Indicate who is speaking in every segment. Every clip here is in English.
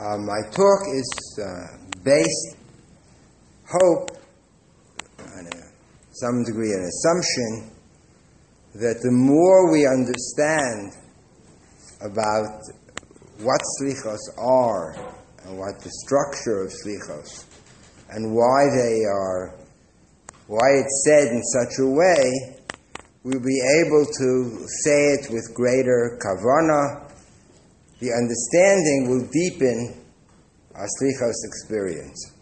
Speaker 1: My talk is based, hope, on some degree an assumption that the more we understand about what slichos are and what the structure of slichos and why it's said in such a way, we'll be able to say it with greater kavanah. The understanding will deepen our slichos experience.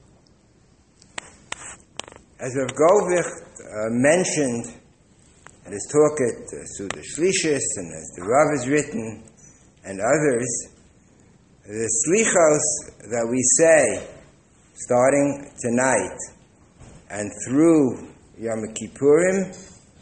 Speaker 1: As Rav Goldvicht mentioned in his talk at Suda Shlishis, and as the Rav has written, and others, the slichos that we say starting tonight and through Yom Kippurim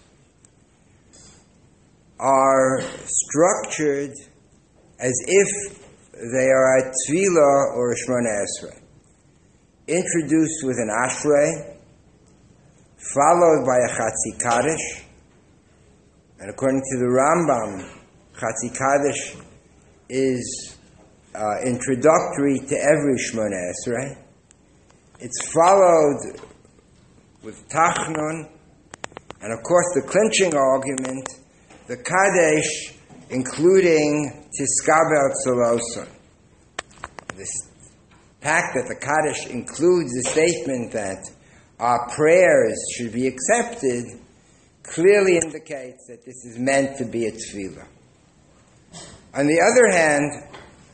Speaker 1: are structured as if they are a tefillah or a Shemona Esrei, introduced with an ashrei, followed by a Chatzi Kaddish, and according to the Rambam, Chatzi Kaddish is introductory to every Shemona Esrei. It's followed with Tachnun, and of course the clinching argument, the Kaddish, including Tiskabel Tzoloson. This fact that the Kaddish includes the statement that our prayers should be accepted clearly indicates that this is meant to be a tefillah. On the other hand,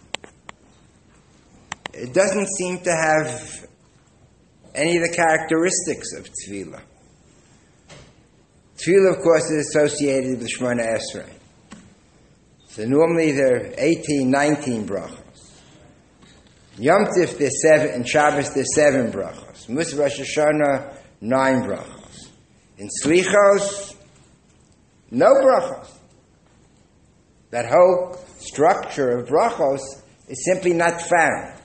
Speaker 1: it doesn't seem to have any of the characteristics of tefillah. Tefillah, of course, is associated with Shemona Esrei. So normally there are 18, 19 brachos. Yom Tif there's 7, and Shabbos there's 7 brachos. Musaf Rosh Hashanah, 9 brachos. In Slichos, no brachos. That whole structure of brachos is simply not found.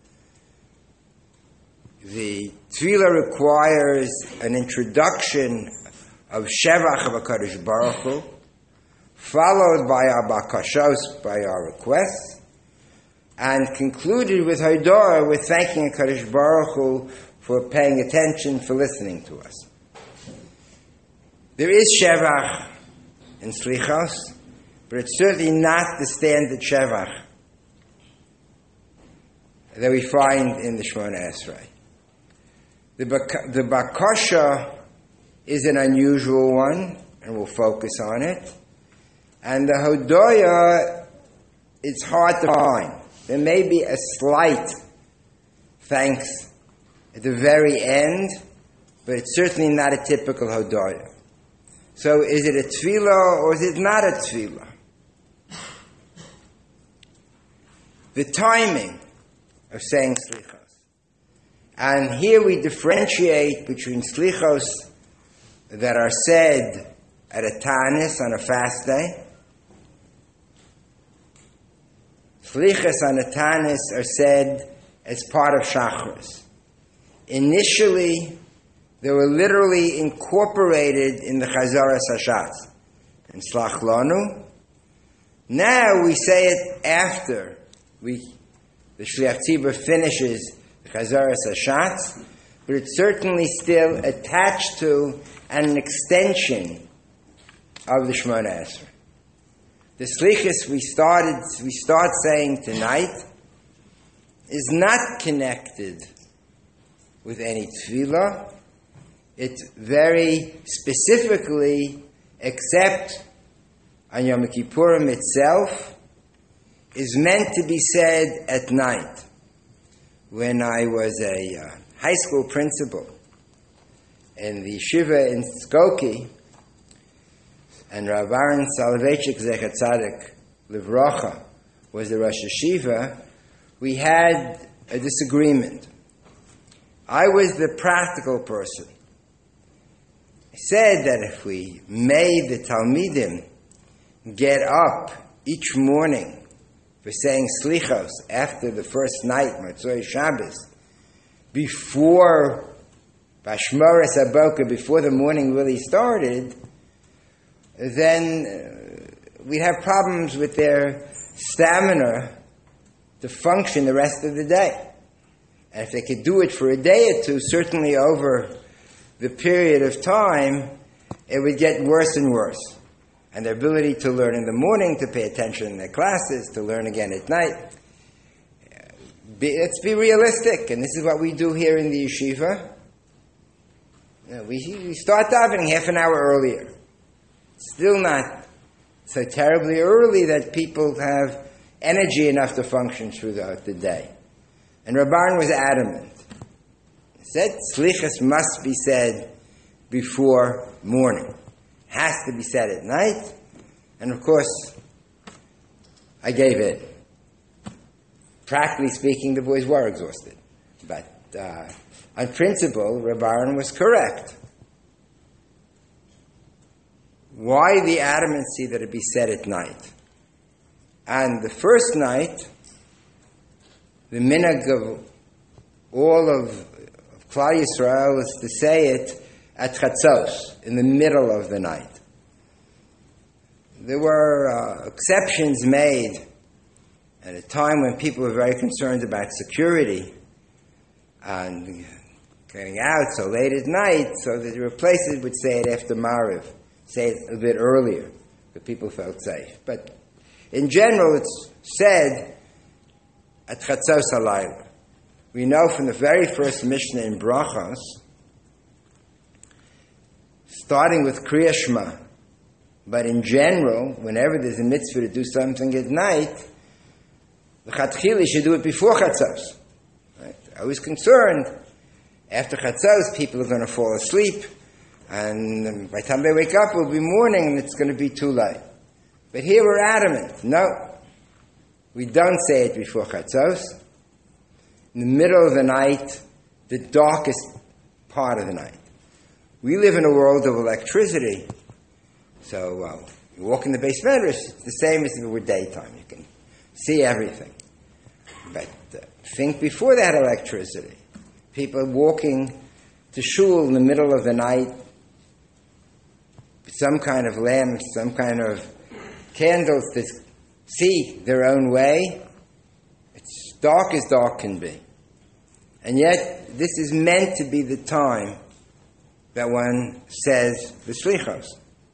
Speaker 1: The tefillah requires an introduction of Shevach of HaKadosh Baruch Hu, followed by our bakashos, by our requests, and concluded with Hodorah, with thanking HaKadosh Baruch Hu for paying attention, for listening to us. There is Shevach in Slichos, but it's certainly not the standard Shevach that we find in the Shemona Esrei. The bakasha is an unusual one, and we'll focus on it. And the Hodorah, it's hard to find. There may be a slight thanks at the very end, but it's certainly not a typical Hodorah. So is it a tefillah or is it not a tefillah? The timing of saying slichos. And here we differentiate between slichos that are said at a tanis on a fast day. Slichos on a tanis are said as part of Shachris. Initially, they were literally incorporated in the Chazaras Hashatz, in Slach Lanu. Now we say it after the Shliach Tzibur finishes the Chazaras Hashatz, but it's certainly still attached to and an extension of the Shemona Esrei. The Slichos we start saying tonight is not connected with any tefillah. It very specifically, except on Yom Kippurim itself, is meant to be said at night. When I was a high school principal in the yeshiva in Skokie, and Rav Aaron Soloveitchik Zecher Tzadik Livrocha was the Rosh Yeshiva, we had a disagreement. I was the practical person. I said that if we made the Talmidim get up each morning for saying Slichos after the first night, Motzei Shabbos, before Bashmoras Aboka, before the morning really started, then we'd have problems with their stamina to function the rest of the day. And if they could do it for a day or two, certainly over the period of time, it would get worse and worse. And their ability to learn in the morning, to pay attention in their classes, to learn again at night. Let's be realistic, and this is what we do here in the yeshiva. We start davening half an hour earlier. Still not so terribly early that people have energy enough to function throughout the day. And Rabban was adamant. He said, Slichas must be said before morning. Has to be said at night. And of course, I gave it. Practically speaking, the boys were exhausted. But on principle, Rabban was correct. Why the adamancy that it be said at night? And the first night, the minhag of all of Klal Yisrael is to say it at Chatzos, in the middle of the night. There were exceptions made at a time when people were very concerned about security and getting out so late at night, so that there were places would say it after Mariv, say it a bit earlier, but people felt safe. But in general, it's said at Chatzos Halayla. We know from the very first Mishnah in Brachos, starting with Kriya Shema, but in general, whenever there's a mitzvah to do something at night, the Chatchili should do it before Chatzos. Right? I was concerned, after Chatzos, people are going to fall asleep, and by the time they wake up, it will be morning, and it's going to be too late. But here we're adamant. No, we don't say it before Chatzos. In the middle of the night, the darkest part of the night. We live in a world of electricity, so you walk in the Beis Medrash, it's the same as if it were daytime. You can see everything. But think before they had electricity. People walking to shul in the middle of the night with some kind of lamps, some kind of candles to see their own way. It's dark as dark can be. And yet, this is meant to be the time that one says the Slichos.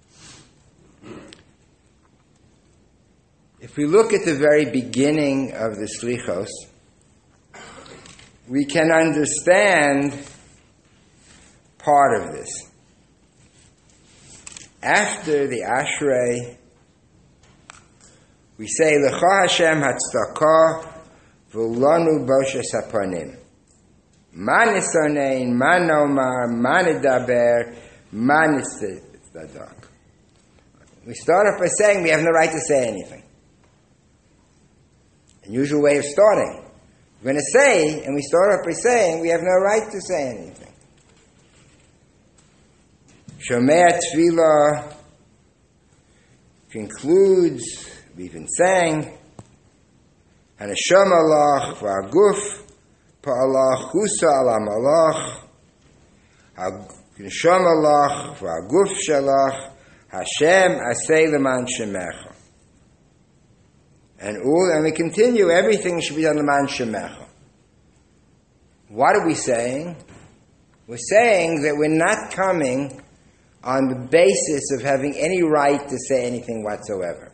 Speaker 1: If we look at the very beginning of the Slichos, we can understand part of this. After the Ashrei, we say, Lecha Hashem Hatzdaka V'ulanu Boshes Hapanim. Ma nisonein, ma nomar, ma nidaber, ma nitzadak. We start off by saying we have no right to say anything. Unusual way of starting. We're going to say, and we start off by saying we have no right to say anything. Shomei Tefillah concludes, we even sang, Hanasham Allah v'aguf Pa'alach Husa ala Malach Hanasham Allah v'aguf Shalach Hashem Asay Leman Shemecha. And we continue, everything should be done Leman Shemecha. What are we saying? We're saying that we're not coming on the basis of having any right to say anything whatsoever.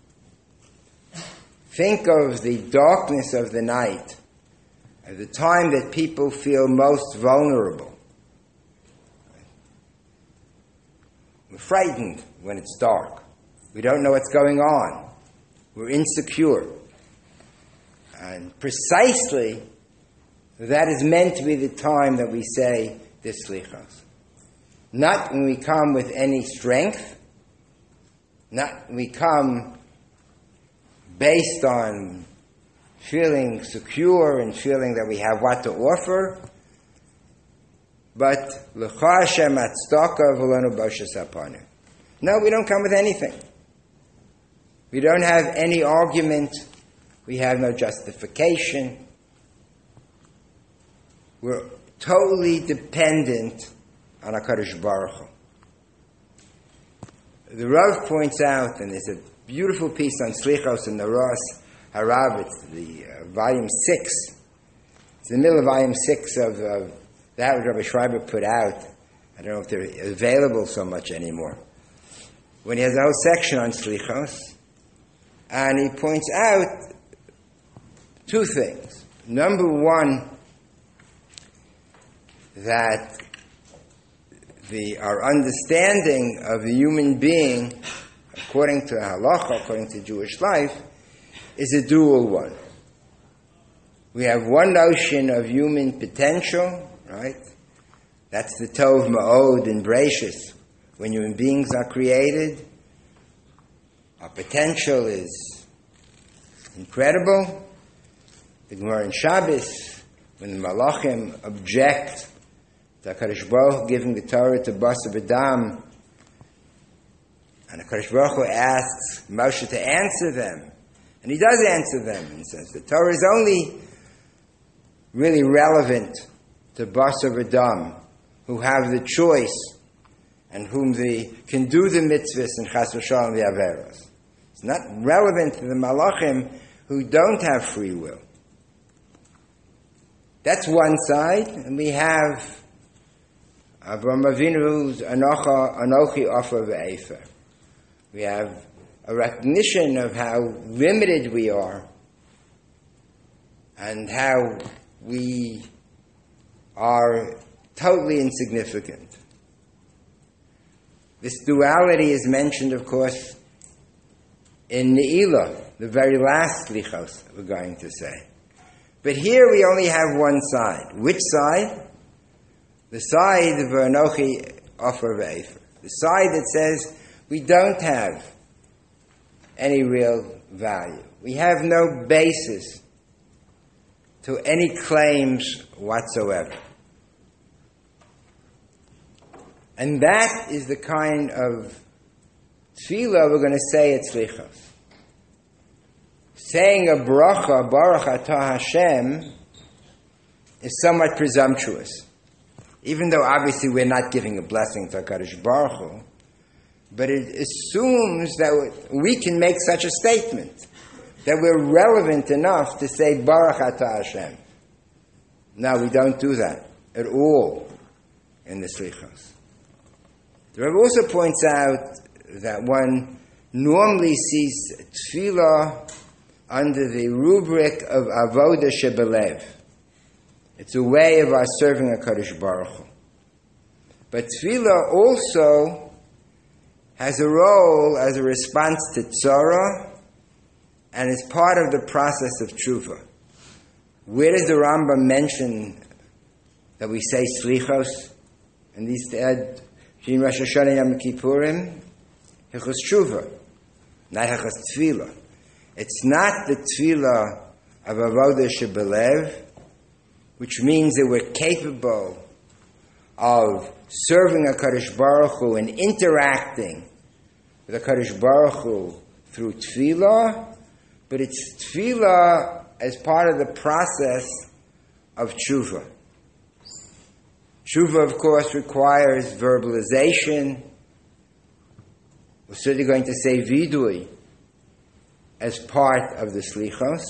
Speaker 1: Think of the darkness of the night, at the time that people feel most vulnerable. We're frightened when it's dark. We don't know what's going on. We're insecure. And precisely that is meant to be the time that we say this slichos. Not when we come with any strength, not when we come based on feeling secure and feeling that we have what to offer, but L'cha Hashem Hatzdaka V'ulanu Boshes Hapanim. No, we don't come with anything. We don't have any argument. We have no justification. We're totally dependent on HaKadosh Baruch Hu. The Rav points out, and there's a beautiful piece on Slichos in the Rosh, Harav. It's the volume 6. It's the middle of volume 6 of that which Rabbi Schreiber put out. I don't know if they're available so much anymore. When he has a whole section on Slichos, and he points out two things. Number one, that our understanding of the human being, according to halacha, according to Jewish life, is a dual one. We have one notion of human potential, right? That's the Tov Ma'od in Breishis. When human beings are created, our potential is incredible. The Gemara in Shabbos, when the Malachim object to HaKadosh Baruch Hu giving the Torah to Basar B'Dam, and HaKadosh Baruch Hu asks Moshe to answer them, and he does answer them, and says the Torah is only really relevant to Basar B'Dam, who have the choice and whom they can do the mitzvahs and chas v'shalom the averos. It's not relevant to the malachim who don't have free will. That's one side, and we have Avraham Avinu's Anochi Offer Ve'efer. We have a recognition of how limited we are and how we are totally insignificant. This duality is mentioned, of course, in Ne'ilah, the very last Slichos we're going to say. But here we only have one side. Which side? The side of Anochi Offer Ve'efer. The side that says we don't have any real value. We have no basis to any claims whatsoever. And that is the kind of tefillah we're going to say at Slichos. Saying a bracha, Baruch Atah Hashem, is somewhat presumptuous. Even though obviously we're not giving a blessing to HaKadosh Baruch Hu, but it assumes that we can make such a statement, that we're relevant enough to say Baruch Atah Hashem. No, we don't do that at all in the Slichos. The Rebbe also points out that one normally sees tefillah under the rubric of avoda shebelev. It's a way of our serving HaKadosh Baruch Hu. But tefillah also has a role as a response to tzara and is part of the process of tshuva. Where does the Rambam mention that we say slichos? And these in Rosh Hashanah Yom Kippurim, Hilchos Tshuva, not Hilchos Tefillah. It's not the Tefillah of Avodah Shebelev, which means that we're capable of serving HaKadosh Baruch Hu and interacting with HaKadosh Baruch Hu through Tefillah, but it's Tefillah as part of the process of Tshuva. Tshuva, of course, requires verbalization. We're certainly going to say vidui as part of the slichos.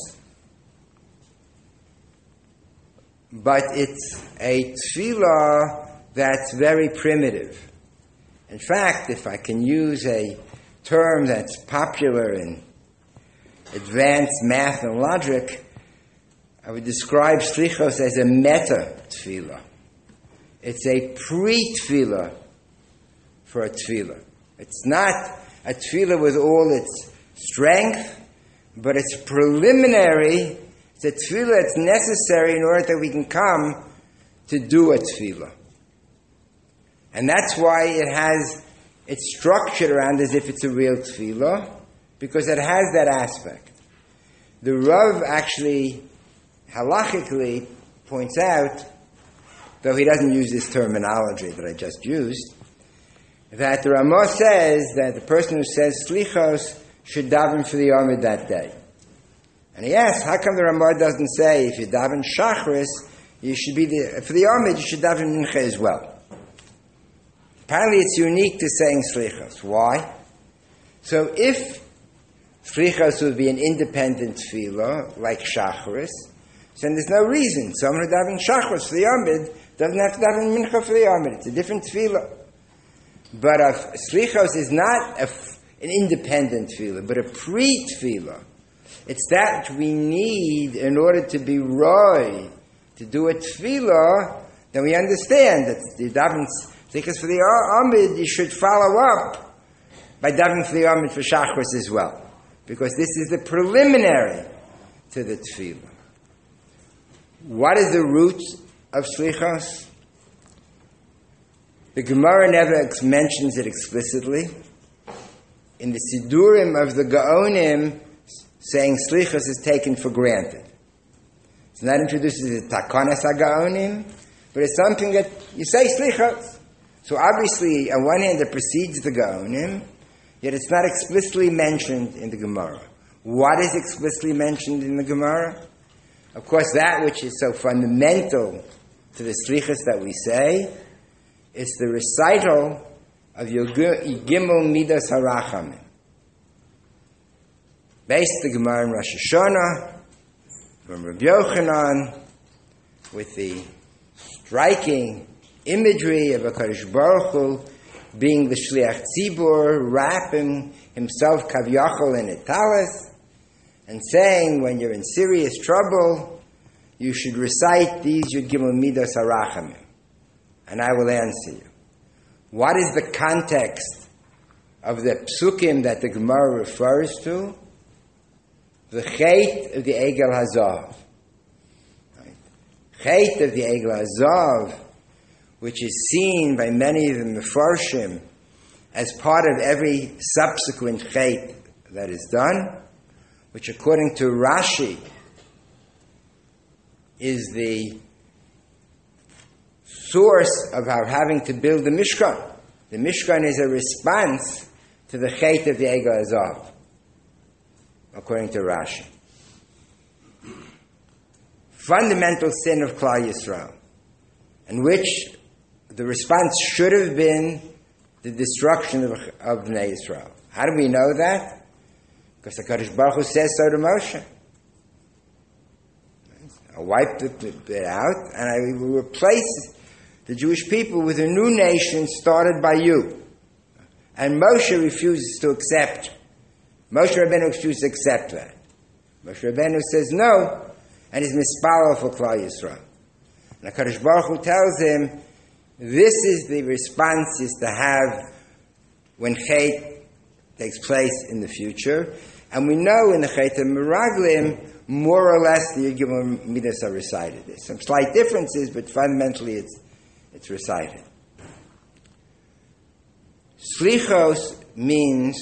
Speaker 1: But it's a tefillah that's very primitive. In fact, if I can use a term that's popular in advanced math and logic, I would describe slichos as a meta tefillah. It's a pre-tefillah for a tefillah. It's not a tefillah with all its strength, but it's preliminary. It's a tefillah that's necessary in order that we can come to do a tefillah. And that's why it's structured around as if it's a real tefillah, because it has that aspect. The Rav actually, halachically, points out, though he doesn't use this terminology that I just used, that the Ramah says that the person who says slichos should daven for the Amid that day. And he asks, how come the Ramah doesn't say if you daven Shachris, you should be for the Amid, you should daven Mincha as well? Apparently it's unique to saying slichos. Why? So if Slichos would be an independent tefillah, like Shacharis. So there's no reason. Someone who's having Shacharis for the Amid doesn't have to daven Mincha for the Amid. It's a different tefillah. But Slichos is not an independent tefillah, but a pre-tefillah. It's that which we need in order to be roy, to do a tefillah. Then we understand that the daven Slichos for the Amid, you should follow up by davening for the Amid for Shacharis as well. Because this is the preliminary to the tefillah. What is the root of Slichos? The Gemara never mentions it explicitly. In the Sidurim of the Gaonim, saying Slichos is taken for granted. It's not introduced as a Takanas HaGaonim, but it's something that you say Slichos. So obviously, on one hand, it precedes the Gaonim, yet it's not explicitly mentioned in the Gemara. What is explicitly mentioned in the Gemara? Of course, that which is so fundamental to the Slichos that we say is the recital of Gimel Midas HaRachamim. Based the Gemara in Rosh Hashanah, from Rabbi Yochanan, with the striking imagery of HaKadosh Baruch Hu being the Shliach Tzibur, wrapping himself Kavyachol in a talis, and saying, when you're in serious trouble, you should recite these Yud Gimel Midas HaRachamim, and I will answer you. What is the context of the psukim that the Gemara refers to? The Chet of the Egel Hazav. Right? Chet of the Egel Hazav, which is seen by many of the Mefarshim as part of every subsequent Chet that is done, which according to Rashi is the source of our having to build the Mishkan. The Mishkan is a response to the Chet of the Egel Hazav, according to Rashi. Fundamental sin of Klal Yisrael, in which the response should have been the destruction of Bnei Yisrael. How do we know that? Because the HaKadosh Baruch Hu says so to Moshe. I wiped it out, and I will replace the Jewish people with a new nation started by you. And Moshe refuses to accept. Moshe Rabbeinu refuses to accept that. Moshe Rabbeinu says no, and is mispalel for Klal Yisrael. And HaKadosh Baruch Hu tells him, this is the response is to have when Chet takes place in the future. And we know in the Chet of Meraglim, more or less the Yud Gimel Midas are recited. There's some slight differences, but fundamentally it's recited. Slichos means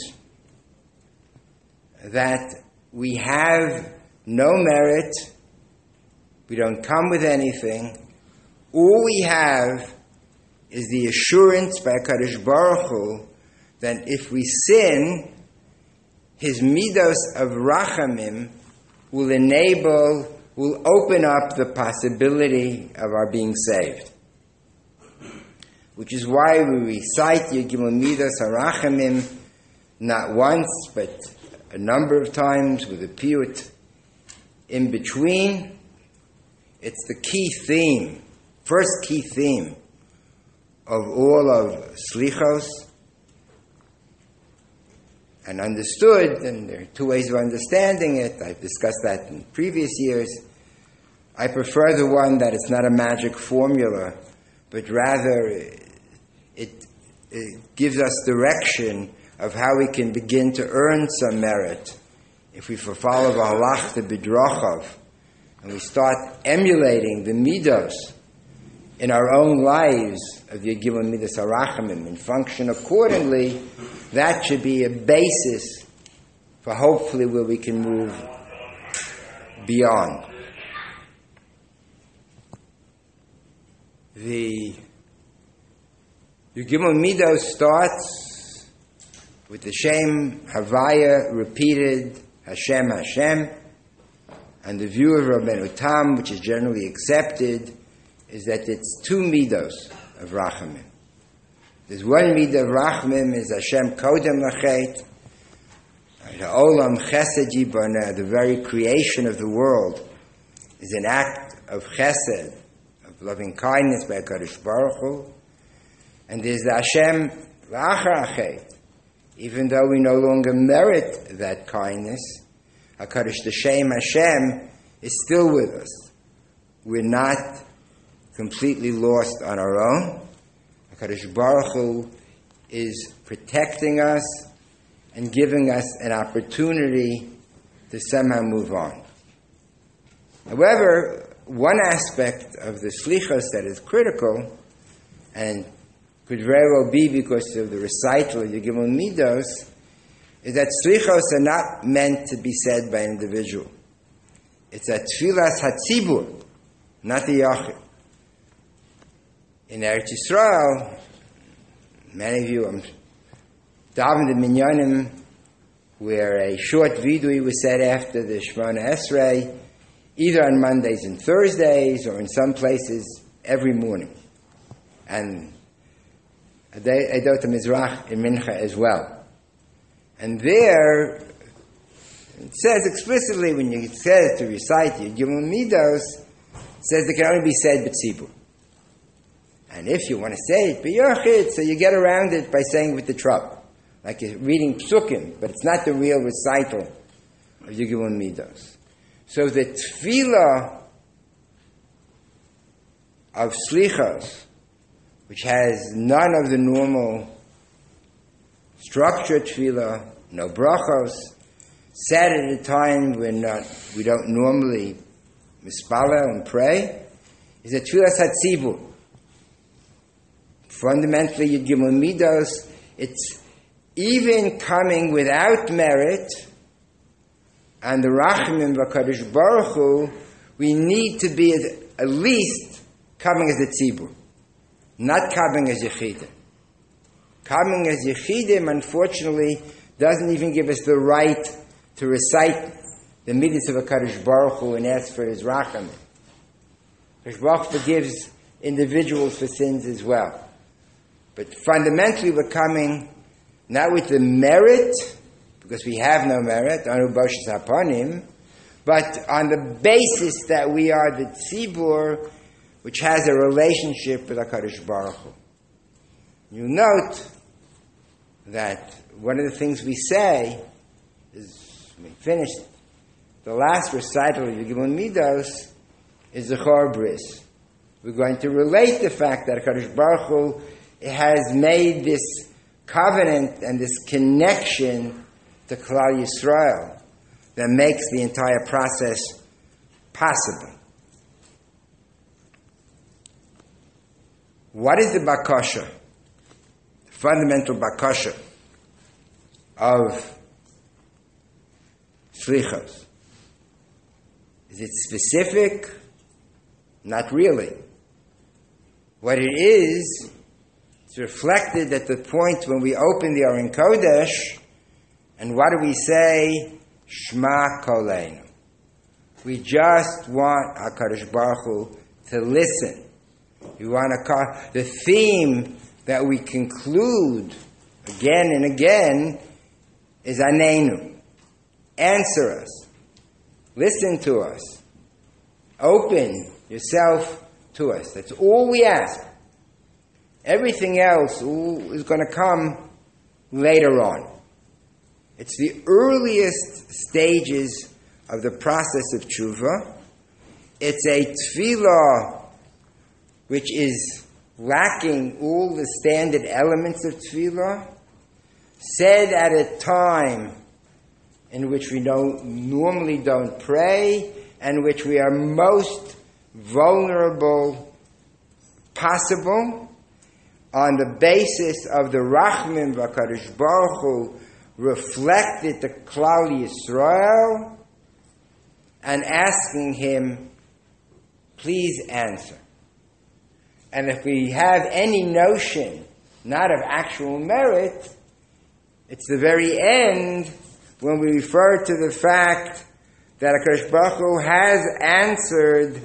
Speaker 1: that we have no merit, we don't come with anything, all we have is the assurance by HaKadosh Baruch Hu that if we sin, his midos of rachamim will open up the possibility of our being saved. Which is why we recite Yud Gimel Midas HaRachamim not once, but a number of times with a piyut in between. It's the key theme, first key theme of all of Slichos, and understood, and there are two ways of understanding it. I've discussed that in previous years. I prefer the one that it's not a magic formula, but rather it gives us direction of how we can begin to earn some merit if we follow the halach the bidrachav, and we start emulating the midos in our own lives of Yud Gimel Midas HaRachamim and function accordingly. That should be a basis for hopefully where we can move beyond. The Yud Gimel Midos starts with the Shem Havaya repeated, Hashem, Hashem, and the view of Rabbeinu Tam, which is generally accepted, is that it's two midos of Rachamim. There's one midah of Rachamim is Hashem Kodem Lachet, The Olam Chesed Yibana, the very creation of the world, is an act of chesed, of loving kindness by HaKadosh Baruch Hu. And there's the Hashem V'achar Achet. Even though we no longer merit that kindness, HaKadosh D'Shem Hashem is still with us. We're not completely lost on our own. HaKadosh Baruch Hu is protecting us and giving us an opportunity to somehow move on. However, one aspect of the Slichos that is critical, and could very well be because of the recital of the Gimel Midos, is that Slichos are not meant to be said by an individual. It's a Tfilas HaTzibur, not the Yachid. In Eretz Yisrael, many of you davened in Minyanim, where a short vidui was said after the Shemona Esrei, either on Mondays and Thursdays, or in some places every morning. And Edot HaMizrach in Mincha as well. And there, it says explicitly, when it says to recite your Gimel Midos, it says it can only be said b'tzibur. And if you want to say it b'yochid, so you get around it by saying with the trup. Like you're reading psukim, but it's not the real recital of your Gimel Midos. So the tefillah of Slichos, which has none of the normal structured tefillah, no brachos, said at a time when we don't normally mispalel and pray, is a tefillah hatzibur. Fundamentally, Yud Gimel Midos, it's even coming without merit, and the Rachamim v'Kadosh Baruch Hu, we need to be at least coming as a tzibur, not coming as yechidim. Coming as yechidim, unfortunately, doesn't even give us the right to recite the midas of HaKadosh Baruch Hu and ask for His Rachamim. HaKadosh Baruch Hu forgives individuals for sins as well. But fundamentally, we're coming not with the merit, because we have no merit, anu boshes hapanim, but on the basis that we are the tzibur, which has a relationship with HaKadosh Baruch Hu. You note that one of the things we say is, when we finish the last recital of the Gimel Midos, is the Chor Bris. We're going to relate the fact that HaKadosh Baruch Hu has made this covenant and this connection to Klal Yisrael that makes the entire process possible. What is the bakasha, the fundamental bakasha of Slichos? Is it specific? Not really. What it is, it's reflected at the point when we open the Aron Kodesh, and what do we say? Shema Koleinu. We just want HaKadosh Baruch Hu to listen. We want the theme that we conclude again and again is Anenu. Answer us. Listen to us. Open yourself to us. That's all we ask. Everything else is going to come later on. It's the earliest stages of the process of tshuva. It's a tefillah which is lacking all the standard elements of tefillah, said at a time in which we normally don't pray, and which we are most vulnerable possible, on the basis of the Rachmim v'Kadosh Baruch Hu reflected to Klal Yisrael, and asking Him, please answer. And if we have any notion, not of actual merit, it's the very end when we refer to the fact that HaKadosh Baruch Hu has answered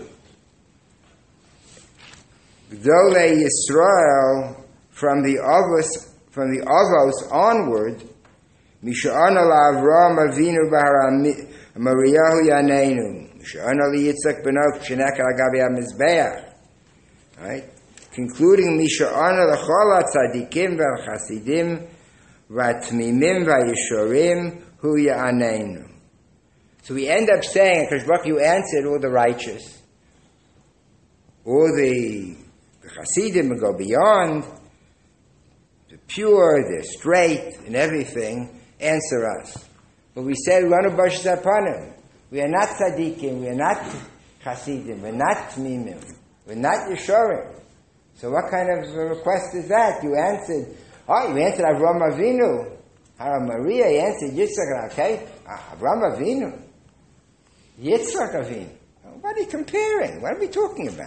Speaker 1: Gdolei Yisrael from the Avos onward, Misha'ana la'Avram Avinu Mariyahu Yaneinu. Misha'ana li'Yitzchak Benok Shenekar Agabi HaMizbeach. Right? Concluding, Misha'ana l'chol ha'tzadikim v'chasidim v'atmimim v'yeshorim hu ya'aneinu. So we end up saying, Akash Baruch you answered all the righteous, all the Hasidim will go beyond, they're pure, they're straight, and everything, answer us. But we said, we are not tzaddikim, we are not Hasidim, we're not Tmimim, we're not Yeshorim. So what kind of request is that? You answered Avraham Avinu, Hara Maria, you answered Yitzchak, okay? Avraham Avinu. Yitzchak Avinu. What are you comparing? What are we talking about?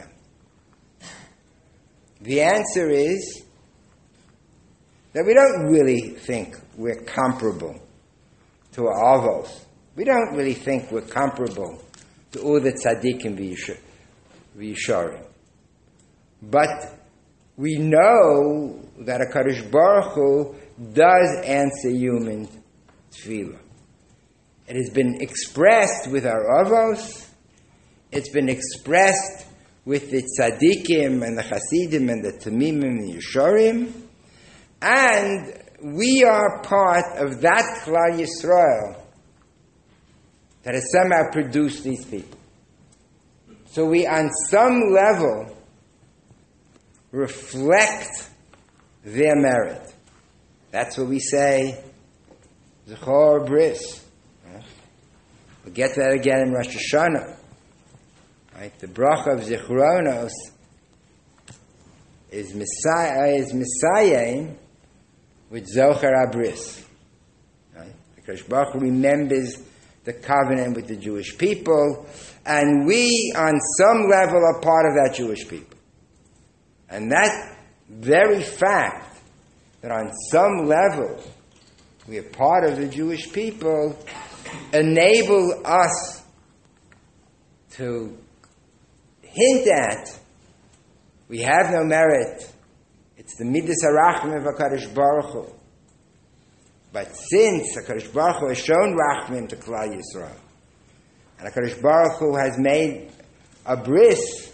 Speaker 1: The answer is that we don't really think we're comparable to our avos. We don't really think we're comparable to all the tzaddikim v'yisharim. But we know that HaKadosh Baruch Hu does answer human tefillah. It has been expressed with our avos. It's been expressed with the tzaddikim and the chasidim and the tamimim and the yeshorim. And we are part of that Klal Yisrael that has somehow produced these people. So we, on some level, reflect their merit. That's what we say, Zechor Bris. We'll get that again in Rosh Hashanah. Right? The bracha of Zichronos is Messiah with Zohar Abris. Right? Because Baruch Hu remembers the covenant with the Jewish people, and we, on some level, are part of that Jewish people. And that very fact that on some level we are part of the Jewish people enable us to hint at we have no merit. It's the Midas HaRachmim of HaKadosh Baruch Hu. But since HaKadosh Baruch Hu has shown Rachmim to Klal Yisrael, and HaKadosh Baruch Hu has made a bris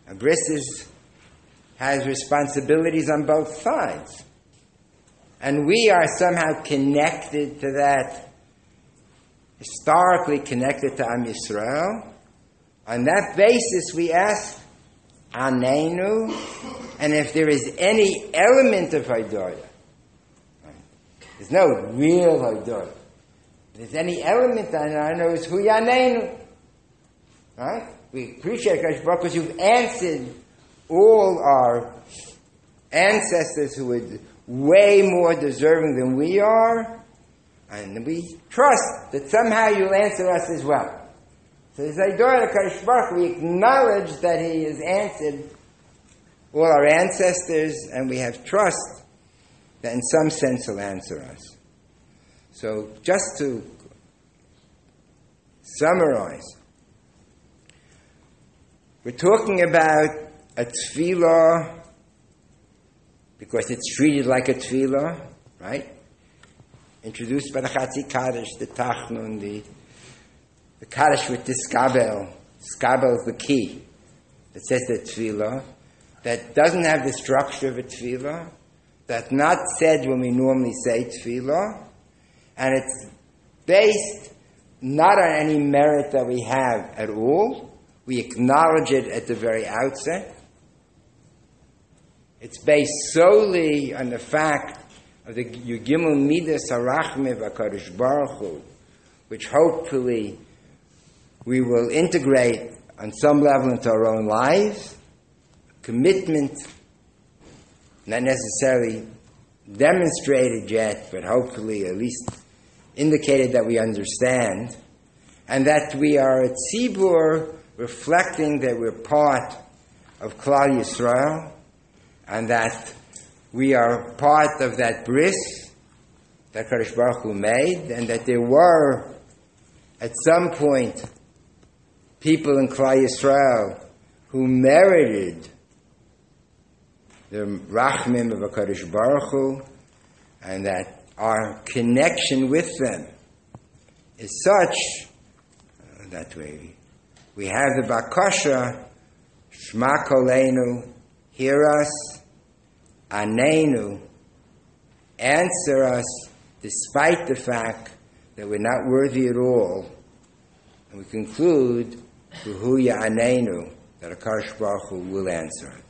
Speaker 1: has responsibilities on both sides. And we are somehow connected to that, historically connected to Am Yisrael. On that basis, we ask, Aneinu, and if there is any element of Haidoya, there's no real Haidoya. If there's any element of Aneinu, it's Hu Yaneinu. Right? We appreciate Kadosh Baruch Hu because you've answered all our ancestors who were way more deserving than we are, and we trust that somehow you'll answer us as well. So as I do it, HaKadosh Baruch Hu, we acknowledge that He has answered all our ancestors, and we have trust that in some sense He'll answer us. So just to summarize, we're talking about a tefillah because it's treated like a tefillah, right? Introduced by the Chatzi Kaddish, the Tachnun, the Kaddish with the Skabel. Skabel is the key that says the tefillah, that doesn't have the structure of a tefillah, that's not said when we normally say tefillah, and it's based not on any merit that we have at all. We acknowledge it at the very outset. It's based solely on the fact of the Yugimel Midas HaRachmim HaKadosh Baruch Hu, which hopefully we will integrate on some level into our own lives. Commitment, not necessarily demonstrated yet, but hopefully at least indicated that we understand, and that we are a tzibur reflecting that we're part of Klal Yisrael, and that we are part of that bris that Kadosh Baruch Hu made, and that there were, at some point, people in Klal Yisrael who merited the Rachmim of HaKadosh Baruch Hu, and that our connection with them is such that we have the bakasha, Shma Kolenu, hear us, Anenu, answer us, despite the fact that we're not worthy at all. And we conclude, Buhu Ya'anenu, that HaKadosh Baruch Hu will answer it.